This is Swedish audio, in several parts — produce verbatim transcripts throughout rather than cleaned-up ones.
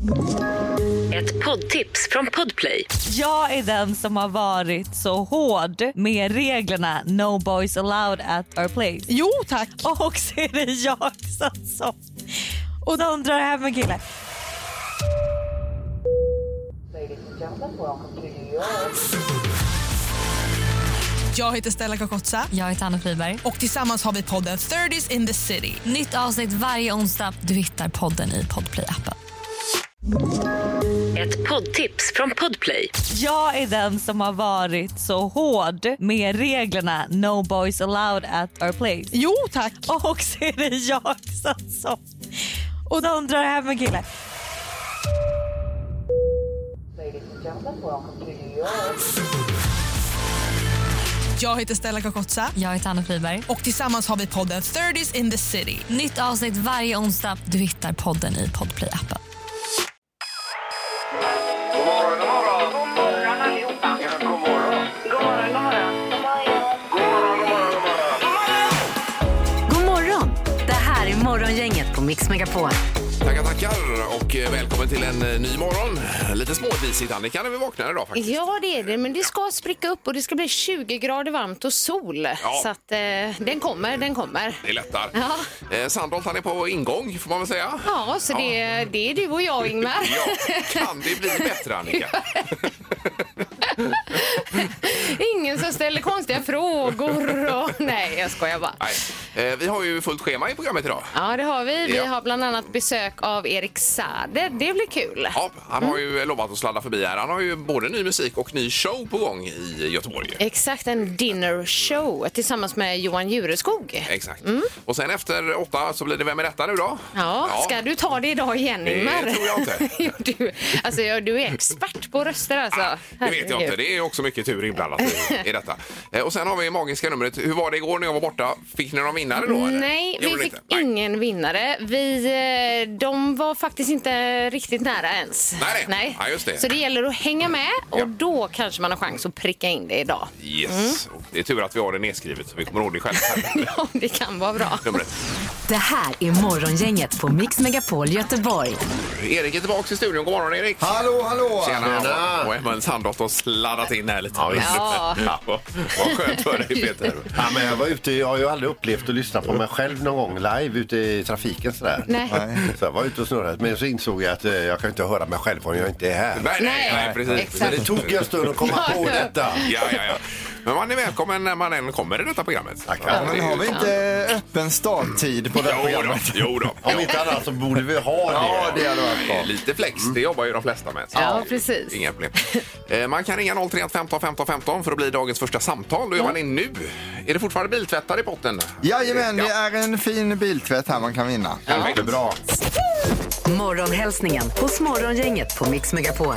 Ett poddtips från Podplay. Jag är den som har varit så hård med reglerna No Boys Allowed at our place. Jo, tack. Och så är det jag som... Och de drar hem en kille. Jag heter Stella Kakotza. Jag heter Anna Friberg. Och tillsammans har vi podden thirties in the city. Nytt avsnitt varje onsdag. Du hittar podden i Podplay-appen. Ett poddtips från Podplay. Jag är den som har varit så hård med reglerna No Boys Allowed at our place. Jo, tack. Och så är det jag som... Och de drar hem en kille. Jag heter Stella Kakotza. Jag heter Anna Friberg. Och tillsammans har vi podden thirties in the city. Nytt avsnitt varje onsdag. Du hittar podden i Podplay-appen. God morgon, god morgon. God morgon allihopa. Ja, god morgon. God morgon, god morgon. God morgon, god morgon, god morgon. God morgon. Det här är Morgongänget på Mix Megapol. Tackar, tackar och välkommen till en ny morgon. Lite smådisigt, Annika, när vi vaknar idag faktiskt. Ja, det är det, men det ska spricka upp och det ska bli tjugo grader varmt och sol. Ja. Så att eh, den kommer, den kommer. Det är lättar. Ja. Eh, Sandholt, han är på ingång, får man väl säga. Ja, så Det, det är du och jag, Ingmar. Ja, kan det bli bättre, Annika? Ingen som ställer konstiga frågor. Och... Nej, jag skojar bara. Nej. Eh, vi har ju fullt schema i programmet idag. Ja, det har vi. Vi Ja. har bland annat besök av Erik Saade. Det blir kul. Ja, han har ju lovat att sladda förbi här. Han har ju både ny musik och ny show på gång i Göteborg. Exakt, en dinner show tillsammans med Johan Jureskog. Exakt. Och sen efter åtta så blir det Vem är detta nu då? Ja, ska du ta det idag igen, Ingmar? Det tror jag inte. Jo, du, alltså, jag- du är expert på röster alltså. Ah, det vet jag inte. Det är också mycket tur inblandat i, i detta. Eh, och sen har vi magiska numret. Hur var det igår när jag var borta? Fick ni någon vinnare då? Eller? Nej, vi Gjorde ni fick inte? Nej. ingen vinnare. Vi, eh, de var faktiskt inte riktigt nära ens. Nej, nej. Ja, just det. Så det gäller att hänga med och Ja. då kanske man har chans att pricka in det idag. Yes. Och det är tur att vi har det nedskrivet så vi kommer ihåg det själv. Ja, det kan vara bra. Numret. Det här är Morgongänget på Mix Megapol Göteborg. Erik är tillbaka i studion. God morgon, Erik. Hallå, hallå! Tjena. Och Emma Sandholt har sladdat in här lite. Ja, Ja. ja, vad vad skönt för dig, Peter. Ja, men jag var ute, jag har ju aldrig upplevt att lyssna på mig själv någon gång live ute i trafiken sådär. Nej. Så jag var ute och snurrade, men så insåg jag att eh, jag kan inte höra mig själv om jag inte är här. Nej, nej, nej, Nej, precis. exakt. Men det tog en stund att komma på detta. Ja, ja, ja. Men man är välkommen när man än kommer i detta programmet. Tackar. Ja, Men det är har ju vi toppen. inte öppen starttid på det här Jo då, programmet? jo då. Om inte annat så borde vi ha det. Ja, det hade varit bra. Lite flex, det jobbar ju de flesta med. Så Ja, det är precis. Inga problem. Eh, Man kan ringa noll tre ett femton femton femton för att bli dagens första samtal. Då gör man in nu. Är det fortfarande biltvättar i potten? Jajamän, det Ja. är en fin biltvätt här man kan vinna. Perfekt. Det är bra. Morgonhälsningen hos Morgongänget på Mix Megapol.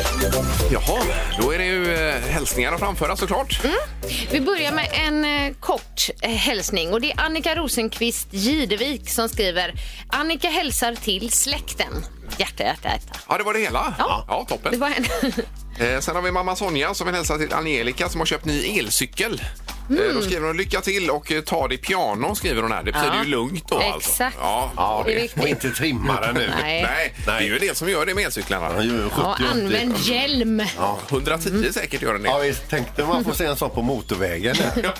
Jaha, då är det ju eh, hälsningar att framföra såklart. Vi börjar med en eh, kort eh, hälsning och det är Annika Rosenqvist Gidevik som skriver: Annika hälsar till släkten. Hjärta, hjärta, hjärta. Ja, det var det hela. Ja. ja toppen. Det var en... Eh, sen har vi mamma Sonja som vill hälsa till Angelica som har köpt ny elcykel. Eh, då skriver hon lycka till och eh, ta det piano, skriver hon här. Det betyder Ja. ju lugnt då alltså. Exakt. Ja, Ja, Det är det viktigt. och inte trimma den nu. Nej. Nej, det är ju det som gör det med elcyklarna. Han gör ju sjuttio, Ja, använd åttio. hjälm. Ja, hundratio säkert gör den det. Ja, visst. Tänkte man får se en sån på motorvägen.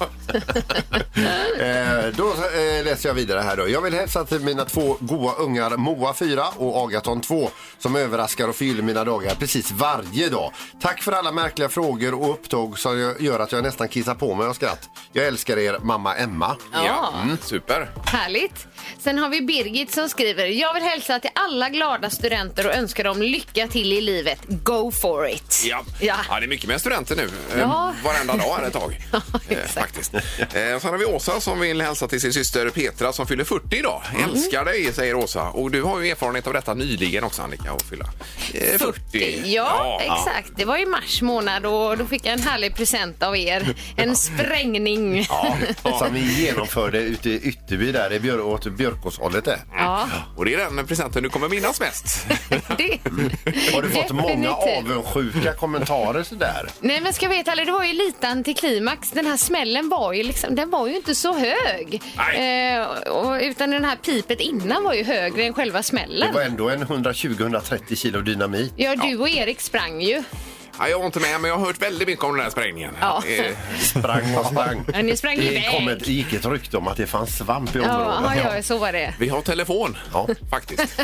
eh, då eh, läser jag vidare här då. Jag vill hälsa till mina två goa ungar Moa fyra och Agaton två som överraskar och fyller mina dagar precis varje dag. Tack för alla märkliga frågor och upptåg som gör att jag nästan kissar på mig av skratt. Jag älskar er, mamma Emma. Ja, mm, super. Härligt. Sen har vi Birgit som skriver: jag vill hälsa till alla glada studenter och önska dem lycka till i livet. Go for it. Ja. Ja. Ja, det är mycket med studenter nu. Eh, Ja. Varenda dag här ett tag. Ja, eh, exakt. faktiskt. Eh, sen har vi Åsa som vill hälsa till sin syster Petra som fyller fyrtio idag. Mm. Älskar dig, säger Åsa. Och du har ju erfarenhet av detta nyligen också, Annika, att fylla. eh, fyrtio. Ja, exakt. Det var i mars månad och då fick jag en härlig present av er. En sprängning. Ja, som vi genomförde ute i Ytterby där i Björ- åt Björkåshållet där. Ja. Och det är den presenten du kommer minnas mest. Det... Har du fått många Definitivt. avundsjuka kommentarer sådär? Nej, men ska jag veta, eller det var ju lite antiklimax. Den här smällen var ju liksom, den var ju inte så hög. Eh, och, utan den här pipet innan var ju högre än själva smällen. Det var ändå en hundratjugo till hundratrettio kilo dynamit. Ja, du och Erik sprang ju. Ja, jag var inte med, men jag har hört väldigt mycket om den här sprängningen. Ja. Eh, Sprang och sprang. Ja, ni sprang Det iväg. kom ett, gick ett rykte om att det fanns svamp i området. Ja, ja, så var det. Vi har telefon, Ja. faktiskt.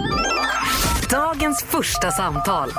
Dagens första samtal.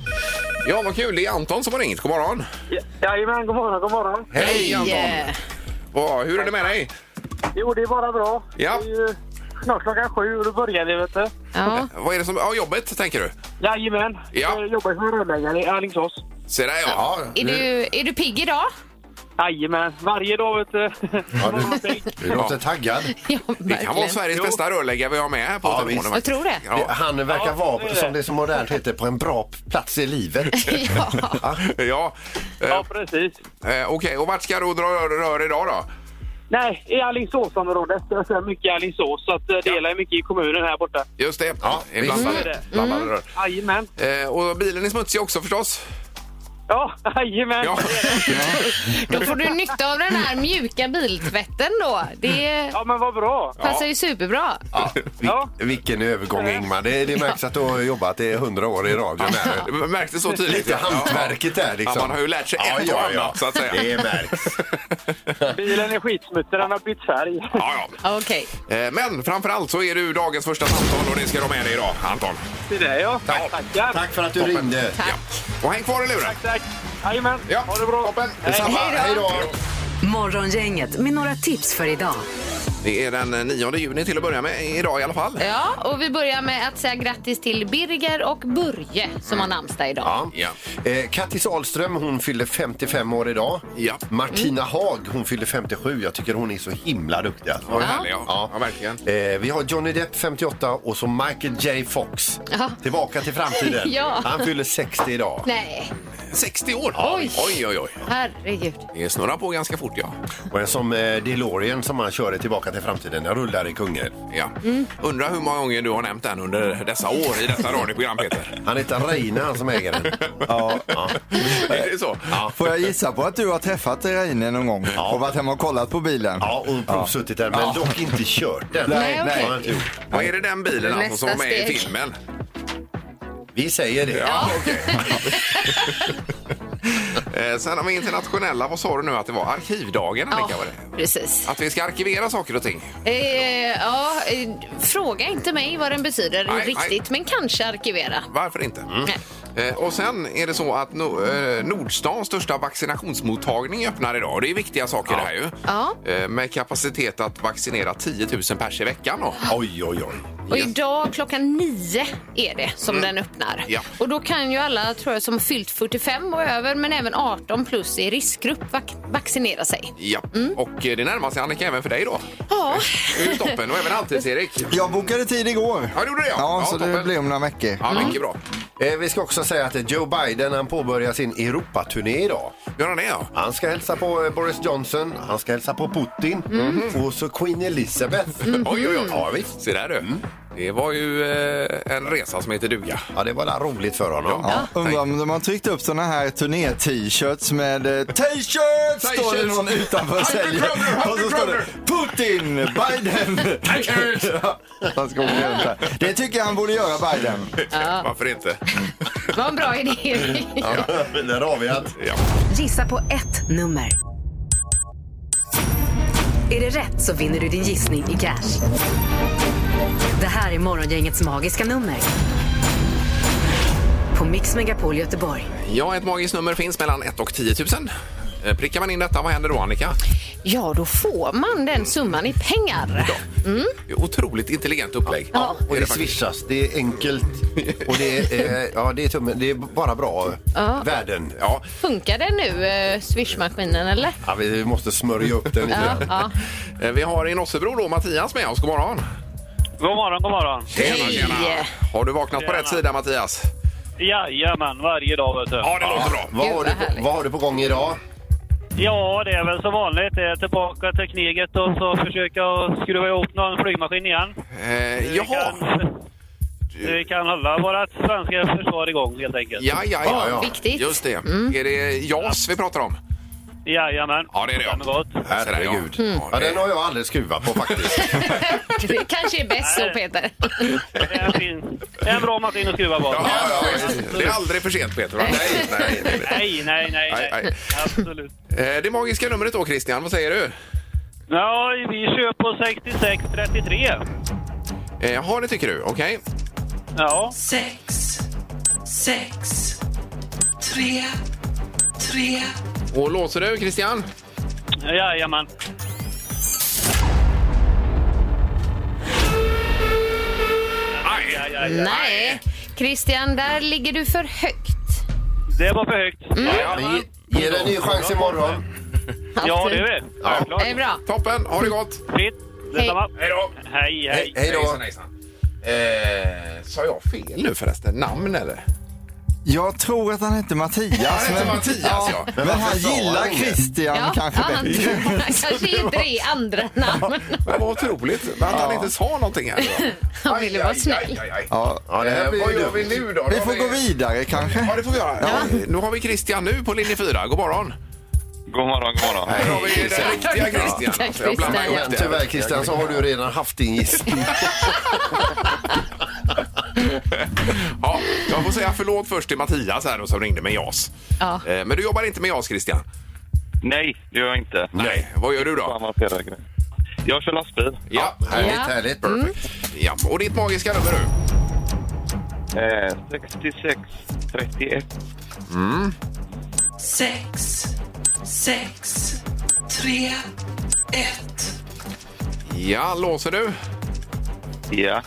Ja, vad kul. Det är Anton som har ringt. God morgon. Jajamän, god morgon, god morgon. Hej, Anton. Yeah. Vad, hur är det med dig? Jo, det är bara bra. Ja. Det är ju snart klockan sju och då börjar det, vet du. Ja. Vad är det som... Ja, jobbet, tänker du? Jajamän. Ja. Jag jobbar som rörläggare i Alingsås. Se där, ja. Ja, Är, du, är du pigg idag? Jajamän, varje dag, vet du. ja, du, du låter taggad. Ja, Det kan vara verkligen. Sveriges Jo. bästa rörläggare vi har med här på Ja, telefonen. Jag tror det. Ja. Det- Han verkar Ja, vara, det är det. som det så modernt heter, på en bra plats i livet. Ja. Ja. Eh, Ja, precis. eh, Okej, och vart ska du dra rör, rör idag då? Nej, i Alingsåsområdet. Jag ser mycket i Alingsås, så att eh, det är mycket i kommunen här borta. Just det. Ja, det är visst. blandade, Mm. blandade rör. Jajamän. Eh, och bilen är smutsig också förstås. Ja, jajamän. Ja. Då får du nytta av den här mjuka biltvätten då. Det Ja, men vad bra. passar ju superbra. Ja, Ja. vil- vilken övergång, Ingmar. Det, det märks att du har jobbat i hundra år i radion. Här. Det märktes så tydligt. Lite hantverket där liksom. Ja, man har ju lärt sig Ja, ett ja, och ja. annat, så att säga. Det märks. Bilen är skitsmutsig, den har bytt färg. Ja, ja. Okej. Eh, Men framförallt så är du dagens första samtal och det ska du ha med dig idag, Anton. Det är det, ja. Tack. Tackar. Tack för att du ringde. Tack. Ja. Och häng kvar i luren. Tack, tack. Jajamän. Ja, Ha det bra. toppen. Detsamma. Hej då. Morgongänget med några tips för idag. Det är den nionde juni till att börja med idag i alla fall. Ja, och vi börjar med att säga grattis till Birger och Börje som har namnsdag idag. Ja. Ja. Eh, Kattis Ahlström, hon fyller femtiofem år idag. Ja. Martina Haag, hon fyller femtiosju. Jag tycker hon är så himla duktig. Alltså. Vad härlig, ja. Ja. Ja, verkligen. Eh, vi har Johnny Depp, femtioåtta, och så Michael J. Fox. Ja. Tillbaka till framtiden. Ja. Han fyller sextio idag. Nej, sextio år. Oj. Oj, oj, oj. herregud. Det snurrar på ganska fort, ja. Och en som eh, DeLorean som han kör Tillbaka till framtiden. Jag rullar i Kungälv. ja. Undrar hur många gånger du har nämnt den under dessa år i detta radioprogram, Peter. Han heter Reine, han som äger den. Ja. Ja. Är det så? Ja. Får jag gissa på att du har träffat Reine någon gång och varit hemma och kollat på bilen? Ja, och provsuttit där, men Ja. dock inte kört den. Nej, okej. har han inte gjort. Vad är det den bilen alltså som var Nästa med i steg. filmen? Vi säger det. Ja, okej. Eh, Sen har vi internationella, vad sa du nu att det var? Arkivdagen, Ja, Annika, var det? precis. Att vi ska arkivera saker och ting. Eh, ja, eh, fråga inte mig vad den betyder Nej, riktigt, men kanske arkivera. Varför inte? Nej. Eh, och sen är det så att no, eh, Nordstans största vaccinationsmottagning öppnar idag. Och det är viktiga saker det här ju. Ja. Eh, med kapacitet att vaccinera tio tusen pers i veckan då. Oj, oj, oj. Och idag klockan nio är det som den öppnar. Ja. Och då kan ju alla, tror jag, som fyllt fyrtiofem och över, men även arton plus i riskgrupp vac- vaccinera sig. Ja, och eh, det närmar sig, Annika, även för dig då. Ja. Det är ju toppen, och även Halvtids-Erik. Jag bokade tid igår. Ja, det gjorde det, ja. Ja, Ja, så det toppen. blir om några veckor. Ja, mycket bra. Eh, vi ska också säga att Joe Biden, han påbörjar sin Europaturné idag. Gör han det, ja? Han ska hälsa på eh, Boris Johnson, han ska hälsa på Putin och så Queen Elizabeth. Oj, oj, oj. Ja, visst. Se där du. Det var ju eh, en resa som heter duga. Ja, det var där roligt för honom. Ja, undrar om de har tryckt upp såna här turné-t-shirts med eh, t-shirts står det någon utanför och säljer. Och så står det Putin, Biden. Ja, han ska åka runt här. Det tycker jag han borde göra, Biden. Varför inte? Det var en bra idé. Ja, där har vi att. Ja. Gissa på ett nummer. Är det rätt så vinner du din gissning i cash. Det här är Morgongängets magiska nummer. På Mix Megapol Göteborg. Ja, ett magiskt nummer finns mellan ett och tio tusen. Eh, Prickar man in detta, vad händer då, Annika? Ja, då får man den summan i pengar. Det är otroligt intelligent upplägg. Ja. Och det swishas, det är enkelt och det är, eh, ja, det är, tummen, det är bara bra Ja. värden. Ja, Funkar det nu, eh, swishmaskinen, eller? Ja, vi måste smörja upp den lite. Ja, grann. ja. eh, vi har i Nossebro då Mattias med oss. God morgon. God morgon, god morgon. Tjena, Hej. tjena. Har du vaknat på Tjena. rätt sida, Mattias? Jajamän, varje dag vet du. Ja, det låter bra. Vad har, du på, vad har du på gång idag? Ja, det är väl som vanligt. Det är tillbaka till kneget och så försöka skruva ihop någon flygmaskin igen. Eh, jaha. Så vi kan hålla vårt svenska försvar igång helt enkelt. Ja, ja, ja. ja. Viktigt. Just det. Är det JAS vi pratar om? Jajamän. Ja, det är det. Ja. Gott. Herregud. Mm. Ja, den har jag aldrig skruvat på faktiskt. Det kanske är bäst så, Peter. Det är en, fin, det är en bra maskin att skruva på. Ja, ja, visst. Det är aldrig för sent, Peter. Va? Nej, nej, nej. Nej, nej, nej, Nej, nej. nej. Absolut. Eh, Det magiska numret då, Christian. Vad säger du? Ja, vi kör på sextiosex trettiotre. Eh, Jaha, det tycker du. Okej. Ja. Sex, sex, tre, tre. Och låser du, Christian? Jajamän. Aj, Aj, aj, aj. Nej, Christian, där ligger du för högt. Det var för högt. Vi ger en ny chans imorgon. Ja, det är det. Självklart. Det är bra. Toppen, ha det gott. Fritt. Detsamma. Hej då. Hej, hej. Hej då. Hejsan, hejsan. Eh, sa jag fel nu förresten? Namn eller? Jag tror att han heter Mattias. Han heter Mattias, ja. Men, Men han varför sa gillar han det? Christian Ja, kanske han, bättre. han kanske inte är andra namn. Men vad otroligt att han inte sa någonting här. Han ville vara snäll. Aj, aj, aj. Ja. Ja, det här Eh, blir vad ju gör vi dumt. nu då? Vi Då får har gå vidare kanske. Ja, det får vi göra. Ja. Nu har vi Christian nu på linje fyra. God morgon. God morgon, god morgon. Här har vi den riktiga Christian. Tack, Alltså, jag blandar Christian. ihop Men det. tyvärr Christian så har du redan haft din gissning. Ja, jag får säga förlåt först till Mattias här då, som ringde med JAS. Ja. Eh, Men du jobbar inte med JAS, Christian? Nej, det gör jag inte. Nej. Vad gör du På då? avancerade grejer. Jag kör lastbil. Ja, Härligt, Ja. härligt. perfekt. Ja, och ditt magiska nummer du? Eh, sextiosex trettioett. Sex, sex, tre, ett. Ja, låser du? Ja.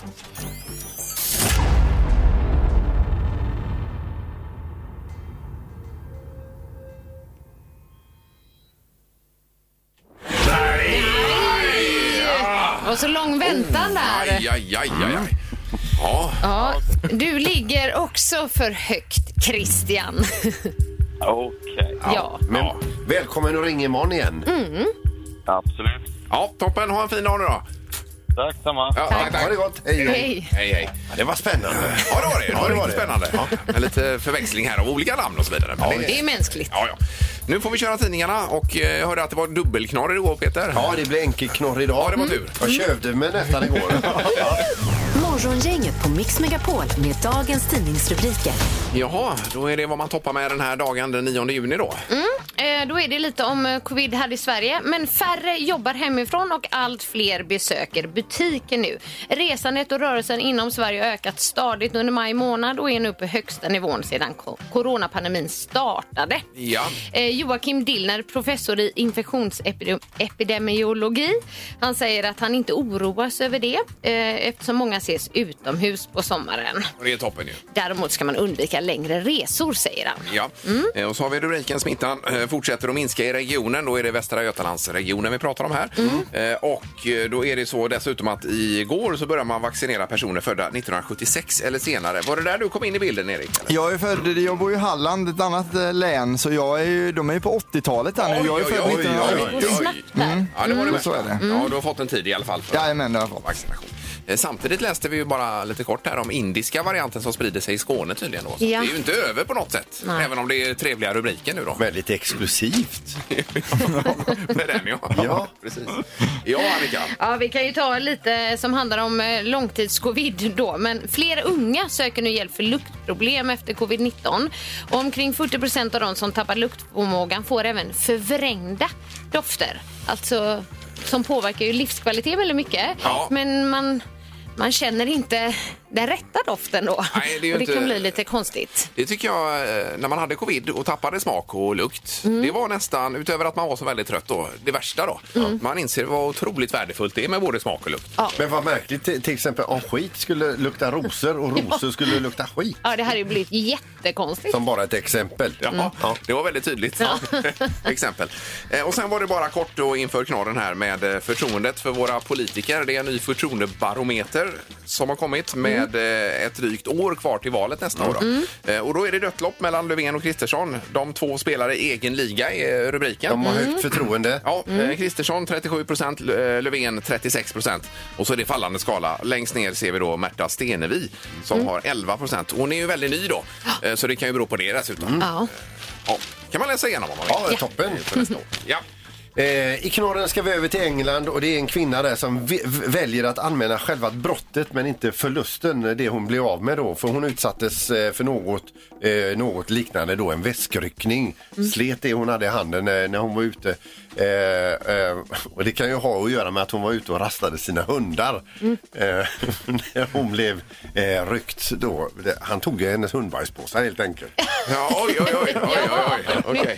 Och så lång väntan där. Aj, aj, aj, aj, aj. Ja, Ja, du ligger också för högt, Christian. Okej. Ja. Men välkommen att ringa imorgon igen. Absolut. ja, toppen. Ha en fin dag nu då. Tack samma. Ja, tack, tack. Ha det gott. Hej, hej. Hej. Hej, hej. Ja, det var spännande. Ja, det var det. Det var, Ja, det var riktigt det. spännande. Ja. En lite förväxling här av olika namn och så vidare. Men Det är mänskligt. Ja, ja. Nu får vi köra tidningarna och eh, jag hörde att det var dubbelknorr igår, Peter. Ja, det blir enkelknorr idag. Ja, det var tur. Jag kövde mig nästan igår. Morgongänget på Mix Megapol med dagens tidningsrubriker. Jaha, då är det vad man toppar med den här dagen den nionde juni då. Eh, Då är det lite om eh, covid här i Sverige. Men färre jobbar hemifrån och allt fler besöker butiker nu. Resandet och rörelsen inom Sverige har ökat stadigt under maj månad och är nu på högsta nivån sedan ko- coronapandemin startade. Ja. Eh, Joakim Dillner, professor i infektionsepidemiologi, han säger att han inte oroas över det eh, eftersom många ses utomhus på sommaren. Och det är toppen ju. Däremot ska man undvika längre resor, säger han. Ja. Eh, Och så har vi rubriken smittan eh, fortsätter att minska i regionen. Då är det Västra Götalandsregionen vi pratar om här. Eh, Och eh, då är det så dessutom att igår så börjar man vaccinera personer födda nittonhundrasjuttiosex eller senare. Var det där du kom in i bilden, Erik? Eller? Jag är född, jag bor i Halland, ett annat eh, län, så jag är ju, de är ju på åttiotalet där nu. Jag är Oj, född oj, oj, nittonhundranittio. oj, Det går oj. snabbt där. Ja, det var det Mm, så är det. Ja, du har fått en tid i alla fall för Jajamän, det har jag fått. vaccination. Eh, Samtidigt läste vi ju bara lite kort här om indiska varianten som sprider sig i Skåne tydligen. Då. Så Ja. det är ju inte över på något sätt, Nej. även om det är trevliga rubriker nu då. Väldigt exklusivt. Med den, ja. Ja. Precis. Ja, Annika. Ja, vi kan ju ta lite som handlar om eh, långtidscovid då. Men fler unga söker nu hjälp för luktproblem efter covid nitton. Och omkring fyrtio procent av de som tappar luktförmågan får även förvrängda dofter. Alltså som påverkar ju livskvalitet väldigt mycket. Ja. Men man, man känner inte den rätta doften då. Nej, det är ju och det inte- kan bli lite konstigt. Det tycker jag, eh, när man hade covid och tappade smak och lukt, det var nästan, utöver att man var så väldigt trött då, det värsta då. Man inser vad otroligt värdefullt det är med både smak och lukt. Men vad märkligt, till, till exempel om skit skulle lukta rosor och rosor skulle lukta skit. Ja, det hade ju blivit jättekonstigt. Som bara ett exempel. Ja, det var väldigt tydligt. Exempel. Eh, Och sen var det bara kort då inför knorren här med eh, förtroendet för våra politiker. Det är en ny förtroendebarometer som har kommit med med eh, ett drygt år kvar till valet nästa år. Då. Mm. Eh, och då är det dött lopp mellan Löfven och Kristersson. De två spelar i egen liga är rubriken. De har högt förtroende. Ja, eh, Kristersson trettiosju procent, Löfven trettiosex procent. Och så är det fallande skala. Längst ner ser vi då Märta Stenevi som Mm. har elva procent. Hon är ju väldigt ny då, eh, så det kan ju bero på det dessutom. Ja. Ja, kan man läsa igenom om man vill. Ja, toppen. Ja. Eh, I knorren ska vi över till England och det är en kvinna där som v- v- väljer att anmäla själva brottet men inte förlusten, det hon blev av med då. För hon utsattes eh, för något, eh, något liknande då, en väskryckning. Mm. Slet det hon hade i handen när, när hon var ute. Eh, eh, och det kan ju ha att göra med att hon var ute och rastade sina hundar. Mm. Eh, när hon blev eh, ryckt då. Det, han tog hennes hundbajspåsar helt enkelt. Ja, oj, oj, oj, oj, oj, oj. Okej.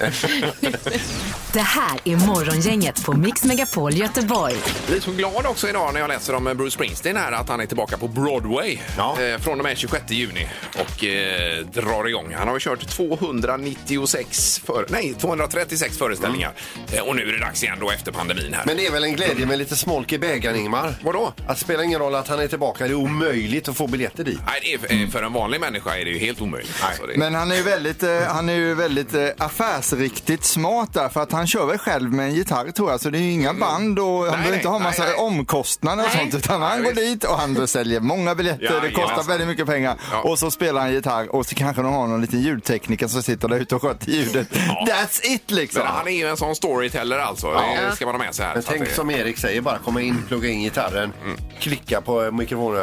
Det här är Morgongänget på Mix Megapol Göteborg. Jag är så glad också idag när jag läser om Bruce Springsteen här att han är tillbaka på Broadway Ja. eh, från och med tjugosjätte juni och eh, drar igång. Han har ju kört tvåhundranittiosex för, nej, tvåhundratrettiosex föreställningar eh, och nu är det dags igen då efter pandemin här. Men det är väl en glädje med lite smolk i bägaren, Ingmar? Vadå? Att det spelar ingen roll att han är tillbaka, det är omöjligt att få biljetter dit. Nej, det är, för en vanlig människa är det ju helt omöjligt. Alltså, det... Men han är ju väldigt, eh, han är ju väldigt eh, affärsriktigt smart där, för att han kör väl själv med en gitarr tror jag, så det är ju inga band och han Nej, behöver inte ha nej, massa nej. omkostnader och Nej. sånt, utan han Nej, går visst. dit och han säljer många biljetter, Ja, det kostar ja. väldigt mycket pengar Ja. och så spelar han gitarr och så kanske de har någon liten ljudtekniker som sitter där ute och sköter ljudet. Ja. That's it liksom. Men han är ju en sån storyteller alltså, det ska man ha med sig här. Men Så att tänk det... som Erik säger, bara komma in, plugga in gitarren, klicka på mikrofonen.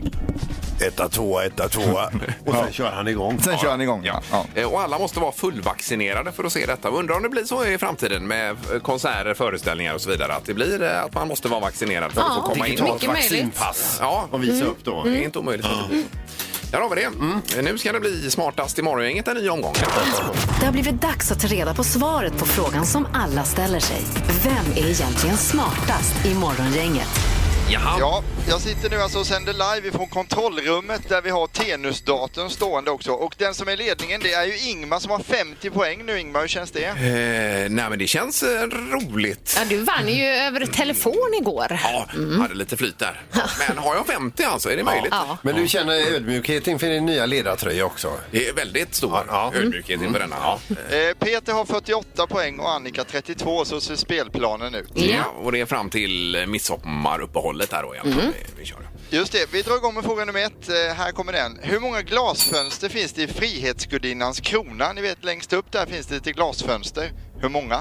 Etta, tvåa, etta, tvåa. Och sen kör han igång. Sen kör han igång. Ja. Ja. Eh, Och alla måste vara fullvaccinerade för att se detta. Undrar om det blir så i framtiden med eh, konserter, föreställningar och så vidare. Att det blir eh, att man måste vara vaccinerad för att Ja, få komma in. mycket möjligt. vaccinpass Ja, och visa upp då. det är inte omöjligt. Mm. Där har vi det. Eh, Nu ska det bli smartast i morgongänget en ny omgång. Det har blivit dags att ta reda på svaret på frågan som alla ställer sig. Vem är egentligen smartast i Morgongänget? Jaha. Ja, jag sitter nu alltså och sänder live från kontrollrummet där vi har Tenus-datorn stående också. Och den som är ledningen, det är ju Ingmar som har femtio poäng nu. Ingmar, hur känns det? Eh, nej men det känns eh, roligt. Ja, du vann ju över telefon igår. Ja, hade lite flyt där. Men har jag femtio alltså? Är det möjligt? Ja. Men du känner ödmjukhet inför din nya ledartröja också? Det är väldigt stor Ja, ja. ödmjukhet inför denna. Ja. Eh, Peter har fyrtioåtta poäng och Annika trettiotvå, så ser spelplanen ut. Ja, och det är fram till eh, midsommaruppehållet här då. Mm. Vi, vi kör. Just det, vi drar igång med fråga nummer ett. Eh, här kommer den. Hur många glasfönster finns det i Frihetsgudinnans krona? Ni vet, längst upp där finns det lite glasfönster. Hur många?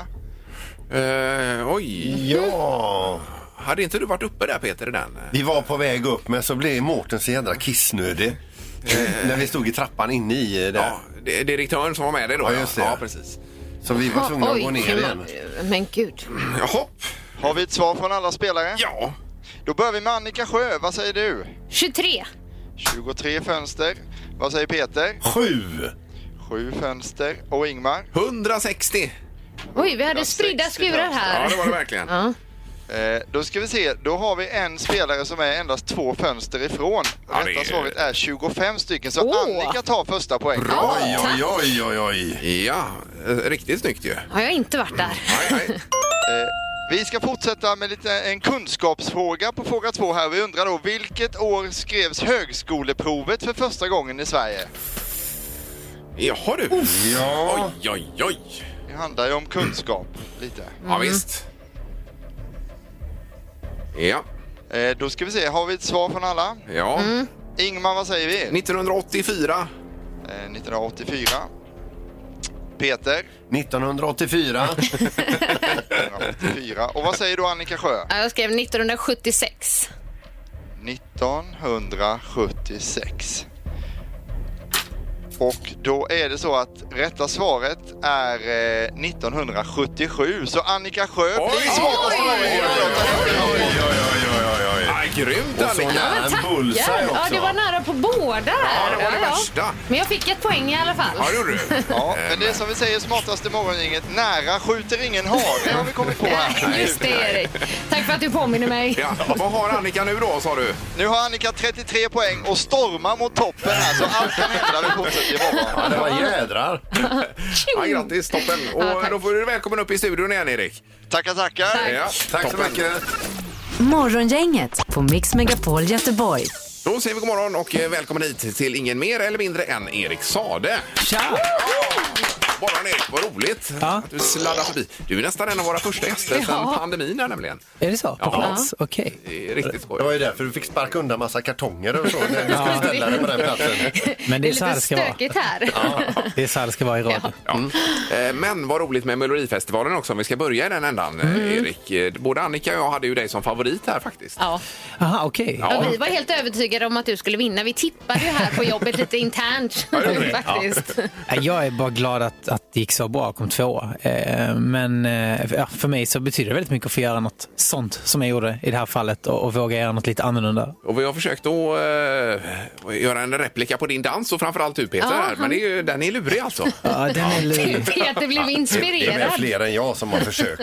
Eh, oj. Ja. Hade inte du varit uppe där Peter i den? Vi var på väg upp, men så blev Mårten så jädra kissnödig. När vi stod i trappan inne i där. Ja, det är direktören som var med dig då. Ja, just det. Ja, precis. Så vi var tvungna att gå Oj, ner igen. men gud. Jaha. Har vi ett svar från alla spelare? Ja. Då börjar vi med Annika Sjö. Vad säger du? tjugotre. tjugotre fönster. Vad säger Peter? Sju! Sju fönster. Och Ingmar? hundrasextio. Oj, vi hade spridda skurar här. Ja, det var det verkligen. Ja. Eh, då ska vi se. Då har vi en spelare som är endast två fönster ifrån. Ja, det Rätta är- svaret är tjugofem stycken. Så Åh. Annika tar första poäng. Oj, oj, oj, oj, oj. Ja, eh, riktigt snyggt ju. Har jag inte varit där? Nej, nej. Eh, vi ska fortsätta med lite en kunskapsfråga på fråga två här. Vi undrar då, vilket år skrevs högskoleprovet för första gången i Sverige? Jaha du. Ja. Oj, oj, oj. Det handlar ju om kunskap lite. Ja, visst. Ja, Eh, då ska vi se, har vi ett svar från alla? ja. Ingmar, vad säger vi? nittonhundraåttiofyra. Eh, nittonhundraåttiofyra. Peter? nittonhundraåttiofyra. nittonhundraåttiofyra. Och vad säger du Annika Sjö? Ja, jag skrev nittonhundrasjuttiosex. nittonhundrasjuttiosex. Och då är det så att rätta svaret är eh, nittonhundrasjuttiosju. Så Annika Sjö blir smartast. Ja, grymt Och så Annika. nära en bullseye Ja, också. det var nära på båda där. Ja, det var det värsta. Men jag fick ett poäng i alla fall. Ja, det gjorde du. Ja, men det är som vi säger smartast i morgongänget. Nära skjuter ingen hare har vi kommit på här. Just det, Erik. Tack för att du påminner mig. Ja, vad har Annika nu då, sa du? Nu har Annika trettiotre poäng och stormar mot toppen här. Så allt kan hända. Vi fortsätter i morgon. Ja, det var jädrar. Ja, grattis, toppen. Och Ja, tack. då får du välkommen upp i studion igen, Erik. Tackar, tackar. Ja, Tack så toppen. mycket. Morgongänget på Mix Megapol Göteborg. Då säger vi god morgon och välkommen hit till ingen mer eller mindre än Erik Sade. Tja! Morgon Erik, vad roligt ja. att du sladdar förbi. Du är nästan en av våra första gäster ja. sedan pandemin här nämligen. Är det så? På ja. plats? Okej. Okay. Det är riktigt skoj. Det var ju därför du fick sparka undan massa kartonger och så när du skulle ställa dig på den platsen. Men det är, det är så här lite det ska vara. stökigt här. Ja. Det är så här det ska vara i radio. Ja. Mm. Men vad roligt med Melodifestivalen också, om vi ska börja i den ändan, mm. Erik. Både Annika och jag hade ju dig som favorit här faktiskt. Ja. Aha, okej. Okay. Ja. Ja, vi var helt övertygade om att du skulle vinna. Vi tippade ju här på jobbet lite internt ja, faktiskt. Ja. Jag är bara glad att, att det gick så bra, kom två. Men ja, för mig så betyder det väldigt mycket att få göra något sånt som jag gjorde i det här fallet och, och våga göra något lite annorlunda. Och vi har försökt att äh, göra en replika på din dans och framförallt du Peter ja, här. Men det är ju, den är lurig alltså. Ja, den är lurig. Peter blev inspirerad. Det är fler än jag som har försökt.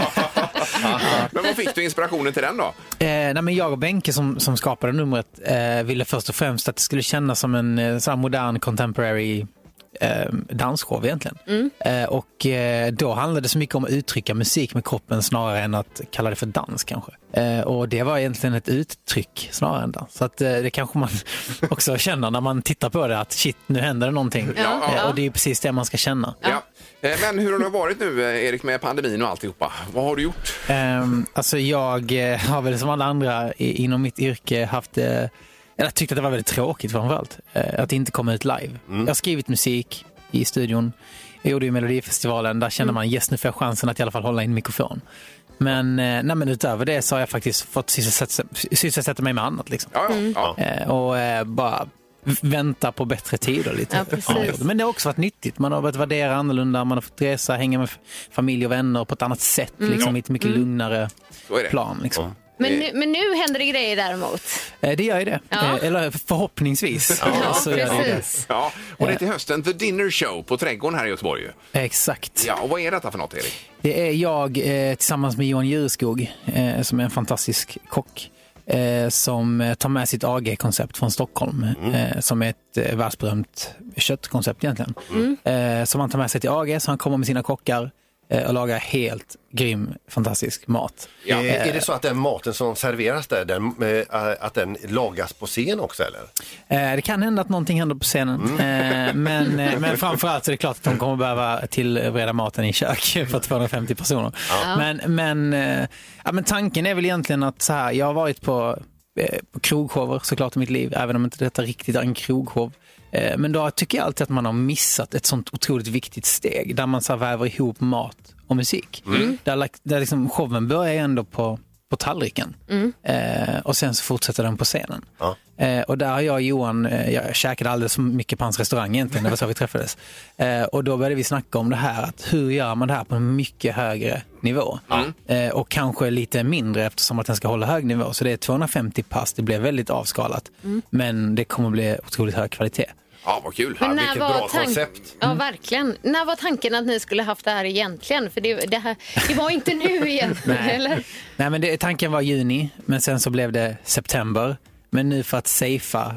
Men vad fick du inspirationen till den då? Eh, nej, men jag och Benke som, som skapade numret eh, ville först och främst att det skulle kännas som en eh, sån här modern contemporary eh, dansshow egentligen. Mm. Eh, och eh, då handlade det så mycket om att uttrycka musik med kroppen snarare än att kalla det för dans kanske. Eh, och det var egentligen ett uttryck snarare än dans. Så att eh, det kanske man också känner när man tittar på det, att shit, nu händer det någonting. Ja, eh, och det är precis det man ska känna. Ja. Men hur har det varit nu, Erik, med pandemin och alltihopa? Vad har du gjort? Um, alltså jag uh, har väl som alla andra i, inom mitt yrke haft, uh, jag tyckte att det var väldigt tråkigt framförallt, uh, att inte komma ut live. Mm. Jag har skrivit musik i studion. Jag gjorde ju Melodifestivalen, där känner man mm. yes, nu får jag chansen att i alla fall hålla in mikrofon. Men, uh, nej, men utöver det så har jag faktiskt fått sysselsätta, sysselsätta mig med annat. Liksom. Ja, ja, ja. Uh, och uh, bara... vänta på bättre tider lite. Ja, men det har också varit nyttigt. Man har börjat värdera annorlunda, man har fått resa, hänga med familj och vänner på ett annat sätt, mm. liksom, lite mycket mm. lugnare plan. Liksom. Ja. Men nu, men nu händer det grejer däremot. Eh, det gör ju det. Ja. Eh, eller förhoppningsvis. Ja, så gör det det. Ja, och det är till hösten The Dinner Show på Trädgården här i Göteborg. Exakt. Ja, och vad är detta för något, Erik? Det är jag eh, tillsammans med Johan Djureskog eh, som är en fantastisk kock. Eh, som tar med sitt A G-koncept från Stockholm mm. eh, som är ett eh, världsberömt köttkoncept egentligen. Mm. Eh, som han tar med sig till A G, så han kommer med sina kockar eh, och lagar helt grym, fantastisk mat. Ja. Eh, är det så att den maten som serveras där, den, eh, att den lagas på scen också eller? Eh, det kan hända att någonting händer på scenen. Mm. Eh, men, eh, men framförallt så är det klart att de kommer behöva tillbereda maten i kök för tvåhundrafemtio personer. Ja. Men, men, eh, ja, men tanken är väl egentligen att så här, jag har varit på, eh, på krogshower såklart i mitt liv, även om inte detta riktigt är en krogshow. Eh, men då tycker jag alltid att man har missat ett sånt otroligt viktigt steg där man så här väver ihop mat och musik. Mm. Där, där liksom showen börjar ändå på, på tallriken. Mm. Eh, och sen så fortsätter den på scenen. Ja. Eh, och där har jag och Johan, eh, jag käkade alldeles för mycket på hans restaurang egentligen, det var så vi träffades. Eh, och då började vi snacka om det här, att hur gör man det här på en mycket högre nivå? Mm. Eh, och kanske lite mindre eftersom att den ska hålla hög nivå. Så det är tvåhundrafemtio pass, det blir väldigt avskalat. Mm. Men det kommer bli otroligt hög kvalitet. Ja, vad kul. Men ja, när vilket var bra tank- koncept. Ja, verkligen. När var tanken att ni skulle haft det här egentligen? För det, det, här, det var inte nu igen, Nej. eller? Nej, men det, tanken var juni, men sen så blev det september. Men nu för att safea,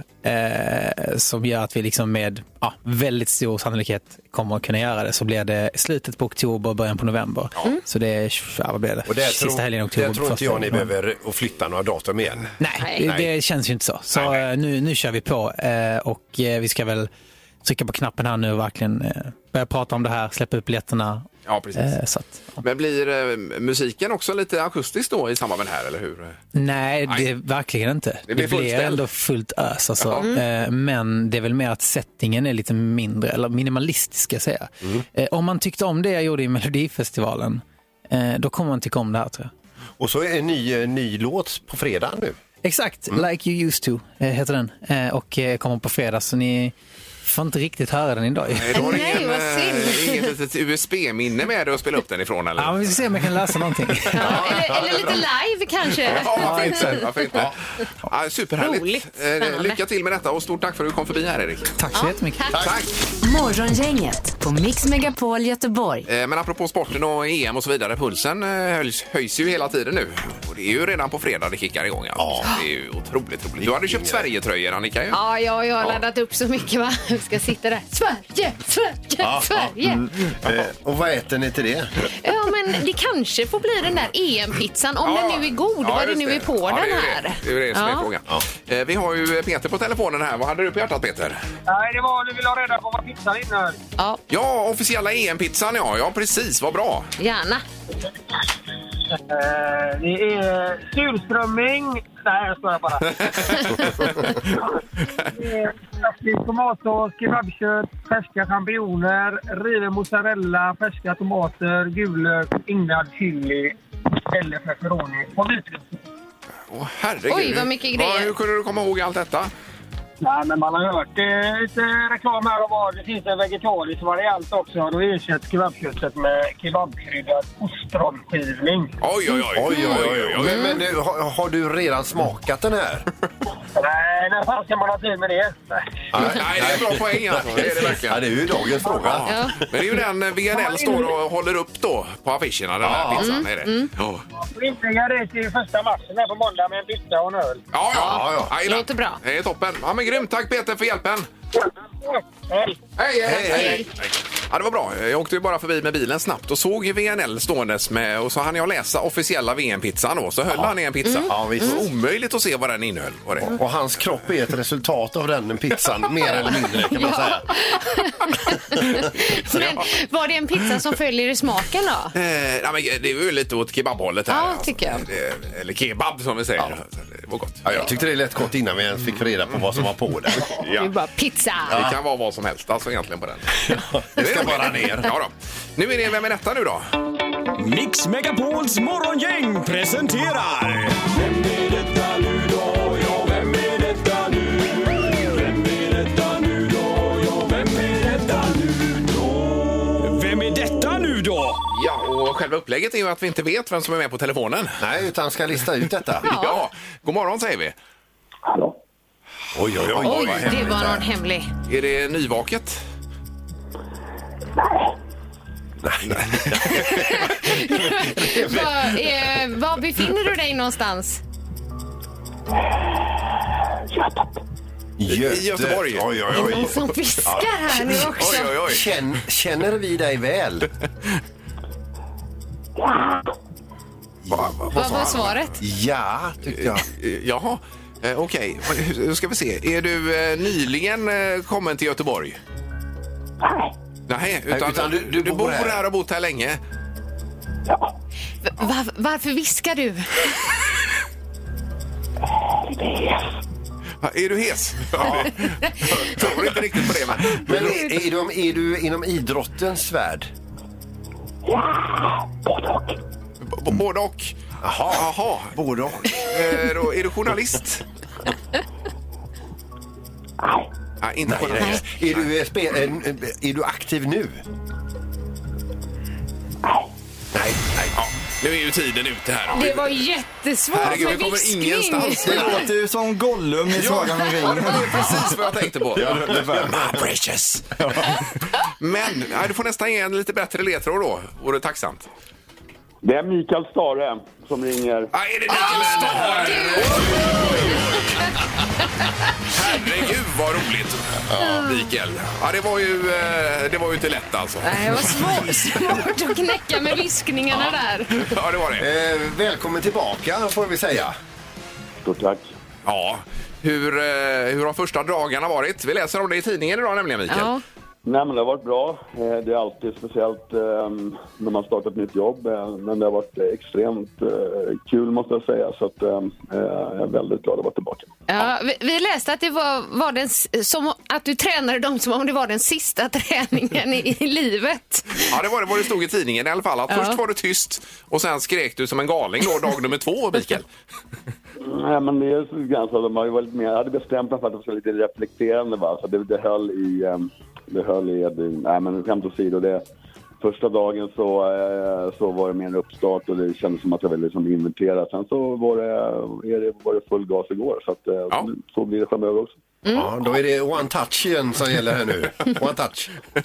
eh, som gör att vi liksom med ja, väldigt stor sannolikhet kommer att kunna göra det, så blir det slutet på oktober, början på november. Mm. Så det är, ja, vad blir det? Och det Sista tror, helgen i oktober. Det tror inte jag ni behöver att flytta några datum igen. Nej, Nej. Det, det känns ju inte så. Så Nej. nu, nu kör vi på eh, och eh, vi ska väl trycka på knappen här nu och verkligen eh, börja prata om det här, släppa upp biljetterna. Ja, precis. Eh, så att, ja. Men blir eh, musiken också lite akustisk då i samband med det här, eller hur? Nej, Nej. det är verkligen inte. Det blir, det blir ändå fullt ös. Alltså. Mm. Eh, men det är väl mer att settingen är lite mindre, eller minimalistisk ska jag säga. Mm. Eh, om man tyckte om det jag gjorde i Melodifestivalen, eh, då kommer man tycka om det här, tror jag. Och så är en ny, ny låt på fredag nu. Exakt, mm. Like You Used To eh, heter den. Eh, och eh, kommer på fredag, så ni får inte riktigt höra den idag. Nej, då har Nej, ingen, vad synd. Inget ett U S B-minne med dig att spela upp den ifrån, eller? Ja, men vi ska se om jag kan läsa någonting. Ja, eller, eller lite live kanske. Ja, varför inte? Varför inte? Ja, superhärligt. Roligt. Lycka till med detta och stort tack för att du kom förbi här, Erik. Tack så ja, jättemycket. Tack. Tack. Morgongänget på Mix Megapol Göteborg. Eh, Men apropå sporten och E M och så vidare, pulsen eh, höjs, höjs ju hela tiden nu. Och det är ju redan på fredag det kickar igång. Alltså. Ja. Det är ju otroligt roligt. Du hade köpt Sverige-tröjor, Annika. Ju. Ja, ja, jag har laddat upp så mycket. Va? Jag ska sitta där. Sverige, Sverige, Ja, Sverige. Mm. Eh, och vad äter ni till det? Ja, men det kanske får bli den där E M-pizzan. Om Ja. den nu är god, Ja, vad det just nu är på Ja, den det är ju här. Det. det är ju det som är Ja. frågan. Eh, Vi har ju Peter på telefonen här. Vad hade du på hjärtat, Peter? Nej, det var du vill ha reda på vad pizzan innehöll. Ja, Ja, officiella E M-pizzan, ja. Ja, precis. Vad bra. gärna. Eh, det är surströmming. Nej, jag skojar bara. Det är färsk tomatsås, kebabkött, färska champinjoner, riven mozzarella, färska tomater, gulök, ingnad chili eller pepperoni och vitlök. Åh, herregud. Oj, vad mycket Vad- grejer. Hur kunde du komma ihåg allt detta? Nej, men man har hört eh, lite reklam här och var. Det finns en vegetarisk variant också. Då ersätts kebabköttet med kebabkryddad ostronskivning. Oj, oj, oj. Oj, oj, oj, oj. Men, men du, har, har du redan smakat den här? Nej, när fan ska man ha tid med det? Nej, det är en bra poäng alltså. Det är det verkligen. Ja, det är ju dagens fråga. Ja. Men det är ju den V N L står och håller upp då på affischerna, den här pizzan. Är det? Ja. Och inlägga det till första matchen här på måndag med en pizza och en öl. Ja, ja, ja. Det låter bra. Det är toppen. Ja, men grymt. Tack Peter för hjälpen. Hej. Hej, hej, hej. Ja, det var bra. Jag åkte ju bara förbi med bilen snabbt och såg V N L ståendes med, och så hann jag läsa officiella V M-pizzan då, så höll han i en pizza. Ja, visst. Det var omöjligt att se vad den innehöll. Var det? Och hans kropp är ett resultat av den pizzan, mer eller mindre kan man säga. Men var det en pizza som följer i smaken då? Eh, nej, men det är ju lite åt kebabhållet här. Ja, tycker jag. Det- Eller kebab som vi säger. Det var gott. Ja, jag tyckte det lät gott innan vi ens fick reda på vad som var på den. Det är bara pizza. Det kan vara vad som helst alltså egentligen på den. Det ska bara ner. Ja, då. Nu är det Vem är detta nu då? Mix Megapols morgongäng presenterar... Vem är detta nu då? Ja, vem är detta nu? Vem är detta nu då? Ja, vem är detta nu då? Vem är detta nu då? Ja, och själva upplägget är ju att vi inte vet vem som är med på telefonen. Nej, utan ska lista ut detta. Ja. ja. God morgon säger vi. Hallå? Oj, oj, oj. Oj, det var någon hemlig. Är det nyvaket? Var, eh, var befinner du dig någonstans? Göte. I Göteborg. Oj, oj, Det är oj. någon som fiskar här nu också. Oj, oj, oj. Känn, känner vi dig väl? Va, va, Vad var svaret? Ja, tyckte jag. Eh, Jaha, eh, okej. Nu ska vi se. Är du eh, nyligen eh, kommen till Göteborg? Nej. Nej, utan, utan du, du- du, du bor bor här. här och bott här länge. Ja. Va- varför viskar du? Va, Är du hes? Ja. Jag tror inte riktigt på det. Men... Men är, är, du, är du inom idrottens värld? Ja, både och. B- både och. Jaha, Jaha. både och. Eh, då, är du journalist? Nej. Nej, inte Nej, nej. journalist. Är, du, eh, spe, är, är du aktiv nu? Nej. Nej, nej. Ja, nu är ju tiden ute här. Det var jättesvårt Herregud, med vi kommer viskning. ingenstans. Det låter ju som Gollum i Sagan om Det ringen. är precis vad jag tänkte på. Ja, ungefär. My precious. Men nej, du får nästan ge en lite bättre ledtråd då. Vore tacksamt. Det är Mikael Stare som ringer. Ah, är det Mikael Stare? Herregud vad roligt. Ja, Mikael. Ja, det var ju eh, det var ju inte lätt alltså. Nej, det var svårt, svårt att knäcka med viskningarna där. Ja, det var det. Eh, välkommen tillbaka får vi säga. Stort tack. Ja. Hur, eh, hur har första dagarna varit? Vi läser om det i tidningen idag nämligen, Mikael. Ja. Nej, men det har varit bra. Eh, Det är alltid speciellt eh, när man startar ett nytt jobb. eh, Men det har varit eh, extremt eh, kul måste jag säga. Så att, eh, jag är väldigt glad att vara tillbaka. Ja, vi, vi läste att det var, var den, s- som att du tränade dem som om det var den sista träningen i, i livet. Ja, det var det vad det stod i tidningen i alla fall. Att Ja. Först var du tyst och sen skrek du som en galning då dag nummer två, Mikael. Nej, men det är så ganska, de har ju varit mer, jag hade bestämt mig för att det skulle vara lite reflekterande va. Så det, det höll i, eh, det höll i, nej men skämt åsido, det första dagen så, eh, så var det mer en uppstart och det kändes som att jag ville liksom inventera. Sen så var det, är det, var det full gas igår så att eh, Ja. så blir det framöver också. Ja, då är det one touch igen som gäller här nu. One touch.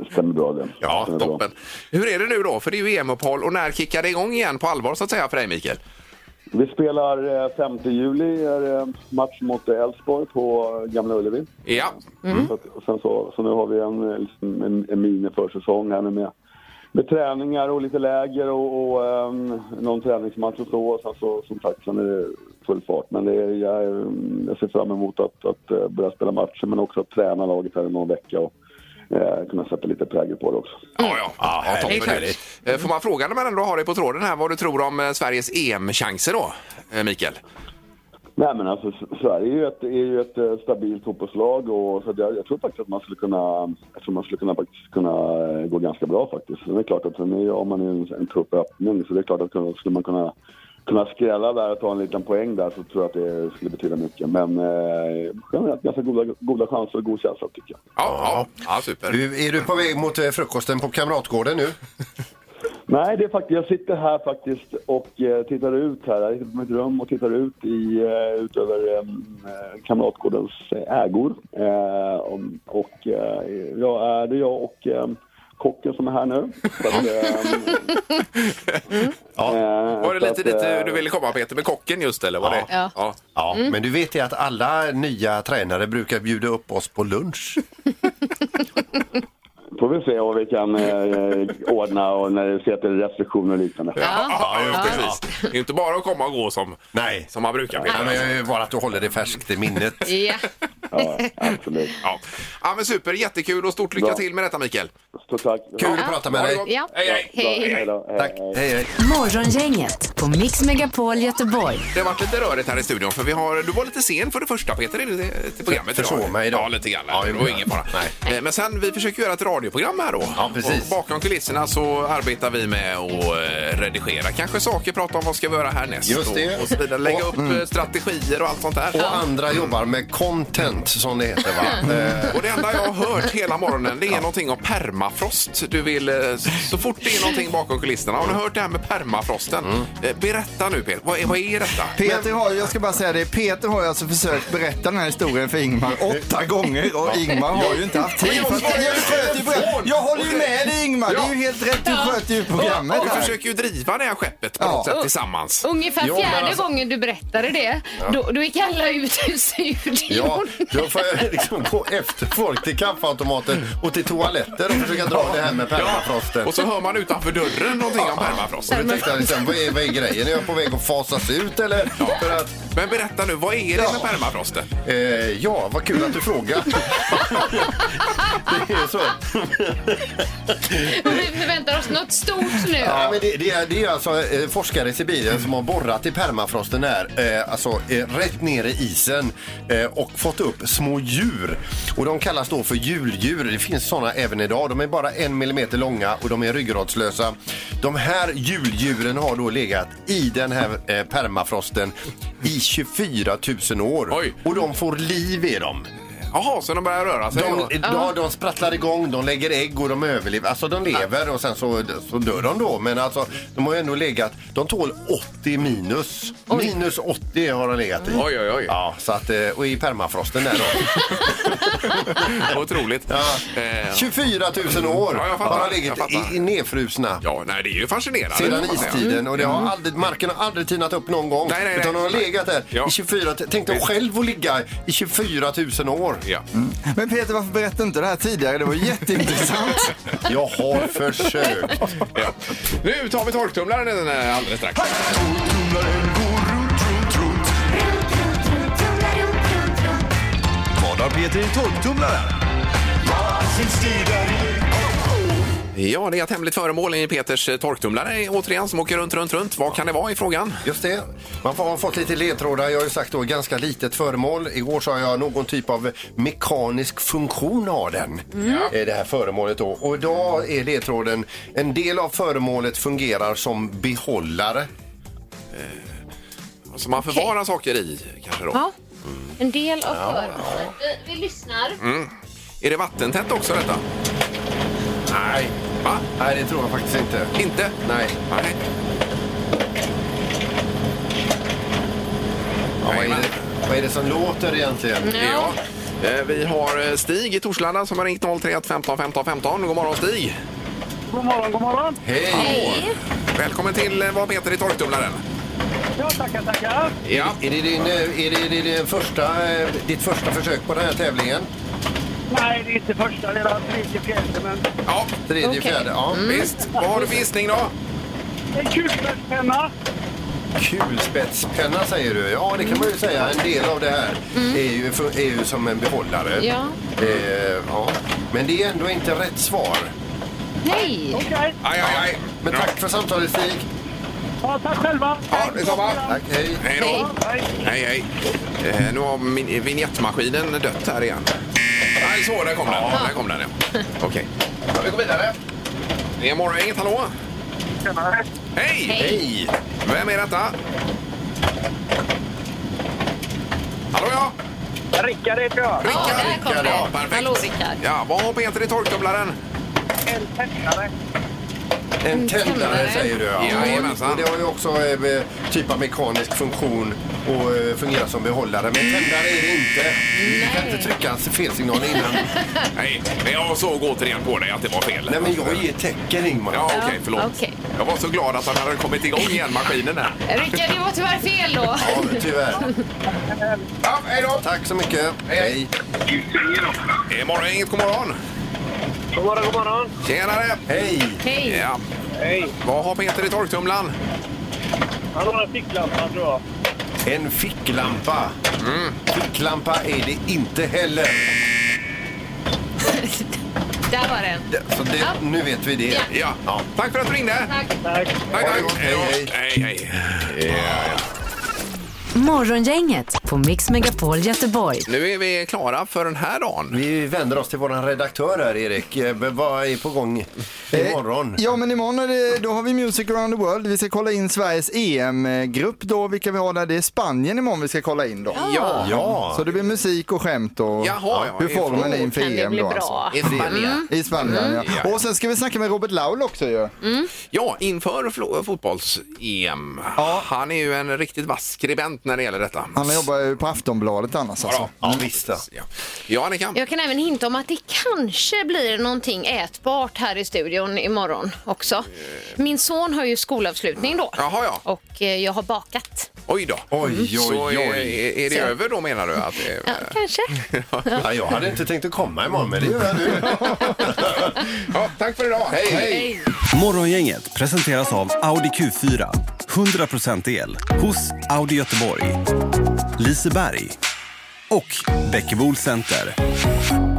stämmer bra det. Ja, Stämmer toppen. bra. Hur är det nu då? För det är ju E M-uppehåll och när kickar det igång igen på allvar så att säga för dig, Mikael? Vi spelar eh, femte juli, är, eh, match mot Elfsborg på Gamla Ullevi. Ja. Mm. Så, att, och sen så, så nu har vi en, liksom, en, en mini-försäsong här nu med, med träningar och lite läger och, och um, någon träningsmatch och så. Och sen så, som sagt, sen är det full fart. Men det är, jag, jag ser fram emot att, att börja spela matcher, men också att träna laget här i någon vecka och eh, kunna sätta lite prägel på det också. Ja, ja. ja, ja toppen. Eh, Får man fråga när man ändå har dig på tråden här vad du tror om eh, Sveriges E M-chanser då, eh, Mikael? Nej, men alltså Sverige är ju ett, är ju ett uh, stabilt fotbollslag och så jag, jag tror faktiskt att man skulle kunna jag tror man skulle kunna faktiskt kunna uh, gå ganska bra faktiskt. Det är klart att är, om man är en, en tuff öppning så det är klart att kunna, skulle man kunna kunna skrälla där och ta en liten poäng där så tror jag att det skulle betyda mycket. Men uh, generellt ganska goda, goda chanser och god känsla tycker jag. Ja, ja. ja super. Du, är du på väg mot uh, frukosten på Kamratgården nu? Nej, det är faktiskt, jag sitter här faktiskt och eh, tittar ut här. Jag sitter på mitt rum och tittar ut i, eh, ut över eh, Kamratgårdens ägor. Eh, och och eh, ja, är det jag och eh, kocken som är här nu. Så att, eh, mm. ja. eh, Var det lite att, dit eh, du ville komma, Peter, med kocken just eller? Var Ja. det? Ja. Ja. Ja, Mm. men du vet ju att alla nya tränare brukar bjuda upp oss på lunch. Får vi se vad vi kan eh, ordna och när vi ser att det är restriktioner och liknande. Ja, ja, ja, precis. Det är inte bara att komma och gå som, Nej. som man brukar. Nej, men jag är bara att du håller det färskt i minnet. Ja. Ja, absolut. Ja. Ja, men super, jättekul och stort lycka Bra. till med detta, Mikael. Stort tack. Kul att prata med dig. Ja. Hej, hej. Hej. Hej då. Hej, Tack. hej. Hej, hej. Morgongänget på Mix Megapol Göteborg. Det har varit lite rörigt här i studion för vi har, du var lite sen för det första, Peter, till programmet Försov idag. mig idag. Ja, lite grann. Ja, det var ingen fara. Nej. Eh, Men sen, vi försöker göra ett radioprogram här då. Ja, precis. Och bakom kulisserna så arbetar vi med att eh, redigera. Kanske saker, prata om vad ska vi göra härnäst. Just det. Och, och så vidare. Lägga Och- upp mm. eh, strategier och allt sånt där. Och andra jobbar med content, som det heter, va? Eh, Och det enda jag har hört hela morgonen, det är någonting om permafrost. Du vill, eh, så fort det är någonting bakom kulisserna. Har du hört det här med permafrosten? Eh, Berätta nu, Peter. Vad är, vad är detta? Peter har, jag ska bara säga det, Peter har ju alltså försökt berätta den här historien för Ingmar åtta gånger och Ingmar har ju inte haft tid. För att, jag, sköter ju program- jag håller ju med dig, Ingmar, det är ju helt rätt, du sköter ju programmet Vi här. försöker ju driva det här skeppet på Ja. något sätt tillsammans. Ungefär Jo, men fjärde alltså- gången du berättade det, då, då gick alla ut ur studion. ja, då får jag liksom gå efter folk till kaffeautomaten och till toaletter och försöka dra det här med permafrosten. Och så hör man utanför dörren någonting om Och permafrosten. då tänkte jag liksom, vad är, vad är grejen? Är jag på väg att fasas ut eller? För att, Men berätta nu, vad är det med permafrosten? eh, ja, vad kul att du frågar. Det är så. Vi förväntar oss något stort nu. Ja, men det, det, är, det är alltså eh, forskare i Sibirien som har borrat i permafrosten här, eh, alltså eh, rätt ner i isen eh, och fått upp små djur. Och de kallas då för juldjur. Det finns sådana även idag. De är bara en millimeter långa och de är ryggradslösa. De här juldjuren har då legat i den här eh, permafrosten i tjugofyra tusen år. Oj. Och de får liv i dem. Jaha, så de börjar röra sig? De, de, de sprattlar igång, de lägger ägg och de överlever. Alltså de lever och sen så, så dör de då. Men alltså, de har ju ändå legat, de tål åttio minus. Oj. Minus åttio har de legat i. Oj, oj, oj. Ja, så att, eh, och i permafrosten där då. Otroligt. Ja. Eh, tjugofyra tusen år Ja, jag fattar, har de legat jag fattar. i, i nedfrusna. ja, nej, det är ju fascinerande. Sedan får man säga. istiden och det har aldrig, marken har aldrig tinat upp någon gång. Nej, nej, nej. Utan de har legat där Ja. i tjugofyra. Tänk dig själv att ligga i tjugofyra tusen år. Ja. Men Peter, varför berättade inte det här tidigare? Det var jätteintressant. Jag har försökt. Ja. Nu tar vi torktumlaren eh, alldeles strax. Vad har Peter i torktumlaren? Ja, det är ett hemligt föremål i Peters eh, torktumlare återigen som åker runt, runt, runt. Vad kan det vara i frågan? Just det. Man har fått lite ledtrådar. Jag har ju sagt då ganska litet föremål. Igår sa jag någon typ av mekanisk funktion av den. Mm. Det här föremålet då. Och idag är ledtråden, en del av föremålet fungerar som behållare. Som man förvarar saker i, kanske då. Ja, en del av föremålet. Vi, vi lyssnar. Mm. Är det vattentätt också detta? Nej. Va? Nej, det tror jag faktiskt inte. Inte? Nej. Nej. Ja, vad, är det, vad är det som låter egentligen? Ja. Eh, Vi har Stig i Torslanda som har ringt noll tre ett femton femton femton. God morgon Stig. God morgon, god morgon. Hej. Hej. Välkommen till eh, Vad Peter i torktumlaren. Ja, tackar, tackar. Ja. Är det, din, är det, det din första, eh, ditt första försök på den här tävlingen? Nej, det är inte första, det är den tredje, fjärde, men... Ja, tredje, Okej. fjärde, ja. Mm. Visst. Vad har du för gissning då? En kulspetspenna. Kulspetspenna säger du. Ja, det kan man ju säga. En del av det här är, ju, är ju som en behållare. Ja. Eh, ja. Men det är ändå inte rätt svar. Nej. Okej. Aj, aj, aj. Men tack för samtalet, Stig. Ja, tack själva. Ja, detsamma. Tack, hej. Hej då. Hej, hej. Eh, nu har min vignettmaskinen dött här igen. Nej, så, där kom den. Där kom den, ja. Okej. Ja, vi går vidare. Det är morgon, inget hallå. Tjenare. Hej! Hej! Vem är detta? Hallå, ja. Rickard heter jag. Ja, där kom Rickard, det. ja, perfekt. Hallå, Rickard. Ja, vad har Peter i torktumlaren? En tändare. En tändare tändare. säger du. Ja. Jajamensan. Och det har ju också eh, typ av mekanisk funktion och eh, fungerar som behållare. Men tändare är det inte. Du kan inte trycka fel signal innan. Nej, men jag såg återigen på dig att det var fel. Nej, men jag ger tecken, Ingmar. Ja, okej, okay, förlåt. Okej. Jag var så glad att han hade kommit igång igen, maskinen här. Rickard, det var tyvärr fel då. Ja, men tyvärr. Ja, hej då. Tack så mycket. Hej. Det är morgon, inget god morgon. God morgon, god morgon. Tjenare. Hej. Hej. Ja. Hej. Vad har Peter i torktumlaren? Han har en ficklampa, tror jag. En ficklampa. Mm. Ficklampa är det inte heller. Där var den. Det- Så det, Ja. nu vet vi det. Ja. Ja. Tack för att du ringde. Tack. Tack. Tack, Ha det tack. gott. Hej, Hej, hej. Hej, hej. Ja. Morgongänget på Mix Megapol Göteborg. Nu är vi klara för den här dagen. Vi vänder oss till vår redaktör här, Erik. Eh, Vad är på gång imorgon? Ja, men imorgon är det, då har vi Music around the world. Vi ska kolla in Sveriges E M-grupp då. Vilka vi har där. Det är Spanien imorgon vi ska kolla in då. Ja. Ja. Så det blir musik och skämt och Jaha, ja, hur formen är inför Kan det E M bli då. bra? Alltså. I Spanien. I Spanien, ja. Ja. Och sen ska vi snacka med Robert Laul också ju. Ja, inför flo- fotbolls-E M. Ja. Han är ju en riktigt vass skribent när det gäller detta. Han jobbar ju på Aftonbladet annars Ja, alltså. då. Ja, visst. Ja, ja Annika. Jag kan även hinta om att det kanske blir någonting ätbart här i studion imorgon också. Min son har ju skolavslutning då. Jaha, ja. Och eh, jag har bakat. Oj då. Oj, oj, Så är, oj. är det Så. över då menar du? Att det är... Ja, kanske. Ja, jag hade inte tänkt att komma imorgon, men det gör jag nu. Ja, tack för idag. Hej, Hej. Morgongänget presenteras av Audi Q fyra. hundra procent el hos Audi Göteborg. Liseberg och Bäckebol Center.